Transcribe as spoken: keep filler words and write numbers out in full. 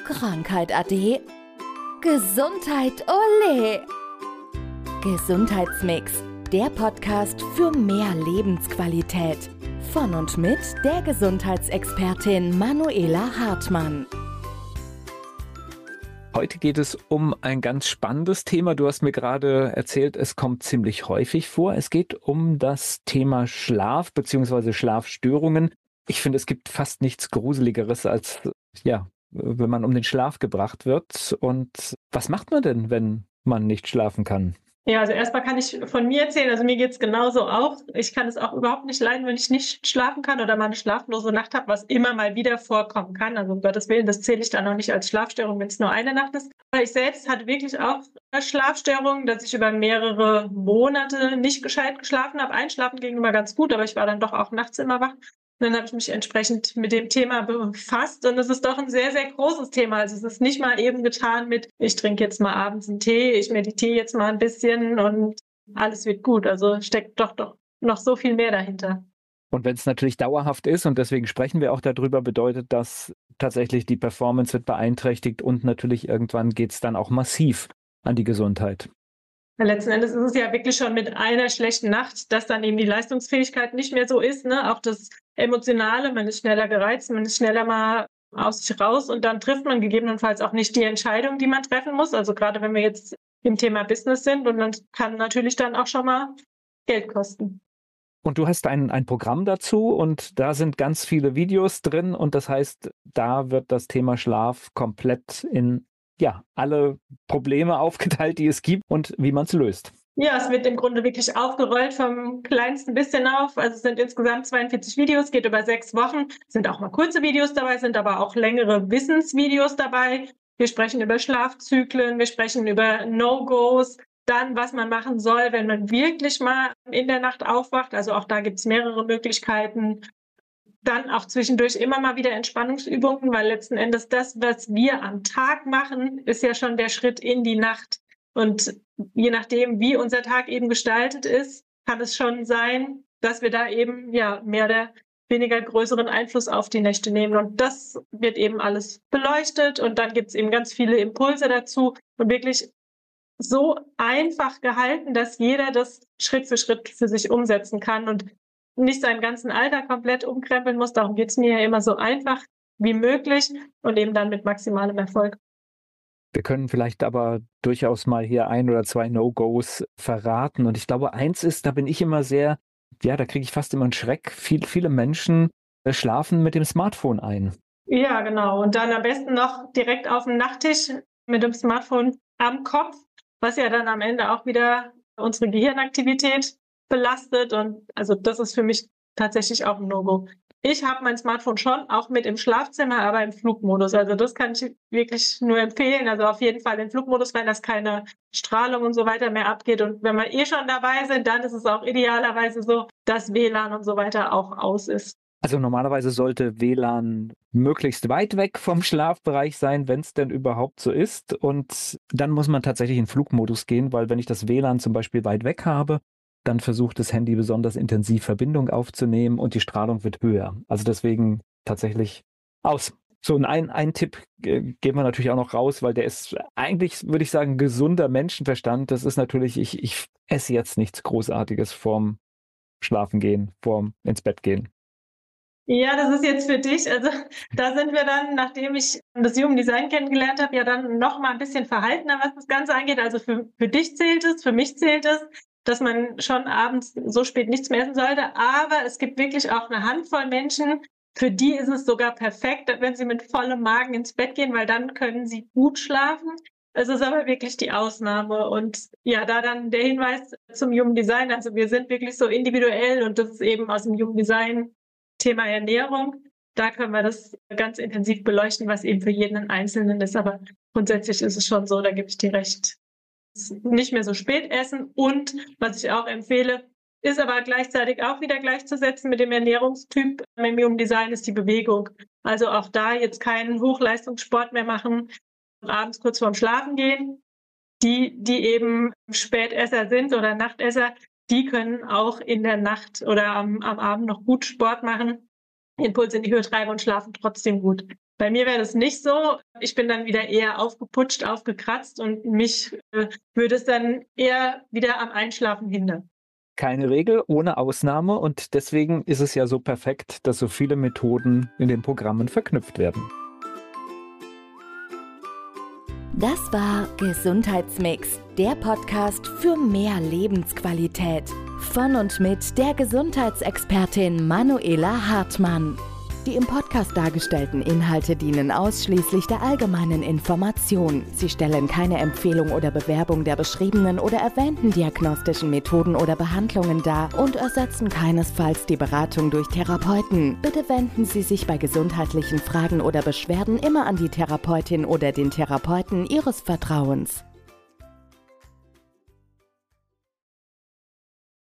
Krankheit ade. Gesundheit ole. Gesundheitsmix, der Podcast für mehr Lebensqualität. Von und mit der Gesundheitsexpertin Manuela Hartmann. Heute geht es um ein ganz spannendes Thema. Du hast mir gerade erzählt, es kommt ziemlich häufig vor. Es geht um das Thema Schlaf bzw. Schlafstörungen. Ich finde, es gibt fast nichts Gruseligeres, als ja, wenn man um den Schlaf gebracht wird. Und was macht man denn, wenn man nicht schlafen kann? Ja, also erstmal kann ich von mir erzählen, also mir geht's genauso auch. Ich kann es auch überhaupt nicht leiden, wenn ich nicht schlafen kann oder mal eine schlaflose Nacht habe, was immer mal wieder vorkommen kann. Also um Gottes Willen, das zähle ich dann auch nicht als Schlafstörung, wenn es nur eine Nacht ist. Aber ich selbst hatte wirklich auch eine Schlafstörung, dass ich über mehrere Monate nicht gescheit geschlafen habe. Einschlafen ging immer ganz gut, aber ich war dann doch auch nachts immer wach. Und dann habe ich mich entsprechend mit dem Thema befasst und es ist doch ein sehr, sehr großes Thema. Also es ist nicht mal eben getan mit, ich trinke jetzt mal abends einen Tee, ich meditiere jetzt mal ein bisschen und alles wird gut. Also steckt doch, doch noch so viel mehr dahinter. Und wenn es natürlich dauerhaft ist, und deswegen sprechen wir auch darüber, bedeutet das tatsächlich, die Performance wird beeinträchtigt und natürlich irgendwann geht es dann auch massiv an die Gesundheit. Letzten Endes ist es ja wirklich schon mit einer schlechten Nacht, dass dann eben die Leistungsfähigkeit nicht mehr so ist, ne? Auch das Emotionale, man ist schneller gereizt, man ist schneller mal aus sich raus und dann trifft man gegebenenfalls auch nicht die Entscheidung, die man treffen muss. Also gerade wenn wir jetzt im Thema Business sind und dann kann natürlich dann auch schon mal Geld kosten. Und du hast ein, ein Programm dazu und da sind ganz viele Videos drin und das heißt, da wird das Thema Schlaf komplett in ja, alle Probleme aufgeteilt, die es gibt und wie man es löst. Ja, es wird im Grunde wirklich aufgerollt vom kleinsten bisschen auf. Also es sind insgesamt zweiundvierzig Videos, geht über sechs Wochen. Es sind auch mal kurze Videos dabei, sind aber auch längere Wissensvideos dabei. Wir sprechen über Schlafzyklen, wir sprechen über No-Gos, dann was man machen soll, wenn man wirklich mal in der Nacht aufwacht. Also auch da gibt es mehrere Möglichkeiten. Dann auch zwischendurch immer mal wieder Entspannungsübungen, weil letzten Endes das, was wir am Tag machen, ist ja schon der Schritt in die Nacht. Und je nachdem, wie unser Tag eben gestaltet ist, kann es schon sein, dass wir da eben ja mehr oder weniger größeren Einfluss auf die Nächte nehmen. Und das wird eben alles beleuchtet und dann gibt es eben ganz viele Impulse dazu und wirklich so einfach gehalten, dass jeder das Schritt für Schritt für sich umsetzen kann und nicht seinen ganzen Alltag komplett umkrempeln muss. Darum geht es mir ja immer so einfach wie möglich und eben dann mit maximalem Erfolg. Wir können vielleicht aber durchaus mal hier ein oder zwei No-Gos verraten. Und ich glaube, eins ist, da bin ich immer sehr, ja, da kriege ich fast immer einen Schreck. Viel, viele Menschen schlafen mit dem Smartphone ein. Ja, genau. Und dann am besten noch direkt auf dem Nachttisch mit dem Smartphone am Kopf, was ja dann am Ende auch wieder unsere Gehirnaktivität belastet. Und also das ist für mich tatsächlich auch ein No-Go. Ich habe mein Smartphone schon auch mit im Schlafzimmer, aber im Flugmodus. Also das kann ich wirklich nur empfehlen. Also auf jeden Fall den Flugmodus, wenn das keine Strahlung und so weiter mehr abgeht. Und wenn wir eh schon dabei sind, dann ist es auch idealerweise so, dass W L A N und so weiter auch aus ist. Also normalerweise sollte W L A N möglichst weit weg vom Schlafbereich sein, wenn es denn überhaupt so ist. Und dann muss man tatsächlich in Flugmodus gehen, weil wenn ich das W L A N zum Beispiel weit weg habe, dann versucht das Handy besonders intensiv Verbindung aufzunehmen und die Strahlung wird höher. Also deswegen tatsächlich aus. So, und ein, ein Tipp äh, geben wir natürlich auch noch raus, weil der ist eigentlich, würde ich sagen, gesunder Menschenverstand. Das ist natürlich, ich, ich esse jetzt nichts Großartiges vorm Schlafengehen, vorm ins Bett gehen. Ja, das ist jetzt für dich. Also da sind wir dann, nachdem ich das Human Design kennengelernt habe, ja dann noch mal ein bisschen verhaltener, was das Ganze angeht. Also für, für dich zählt es, für mich zählt es, dass man schon abends so spät nichts mehr essen sollte. Aber es gibt wirklich auch eine Handvoll Menschen, für die ist es sogar perfekt, wenn sie mit vollem Magen ins Bett gehen, weil dann können sie gut schlafen. Es ist aber wirklich die Ausnahme. Und ja, da dann der Hinweis zum Human Design. Also wir sind wirklich so individuell und das ist eben aus dem Human Design Thema Ernährung. Da können wir das ganz intensiv beleuchten, was eben für jeden Einzelnen ist. Aber grundsätzlich ist es schon so, da gebe ich dir recht. Nicht mehr so spät essen und was ich auch empfehle, ist aber gleichzeitig auch wieder gleichzusetzen mit dem Ernährungstyp im Human Design ist die Bewegung. Also auch da jetzt keinen Hochleistungssport mehr machen, abends kurz vorm Schlafen gehen. Die, die eben Spätesser sind oder Nachtesser, die können auch in der Nacht oder am, am Abend noch gut Sport machen, den Puls in die Höhe treiben und schlafen trotzdem gut. Bei mir wäre das nicht so. Ich bin dann wieder eher aufgeputscht, aufgekratzt und mich äh, würde es dann eher wieder am Einschlafen hindern. Keine Regel ohne Ausnahme und deswegen ist es ja so perfekt, dass so viele Methoden in den Programmen verknüpft werden. Das war Gesundheitsmix, der Podcast für mehr Lebensqualität. Von und mit der Gesundheitsexpertin Manuela Hartmann. Die im Podcast dargestellten Inhalte dienen ausschließlich der allgemeinen Information. Sie stellen keine Empfehlung oder Bewerbung der beschriebenen oder erwähnten diagnostischen Methoden oder Behandlungen dar und ersetzen keinesfalls die Beratung durch Therapeuten. Bitte wenden Sie sich bei gesundheitlichen Fragen oder Beschwerden immer an die Therapeutin oder den Therapeuten Ihres Vertrauens.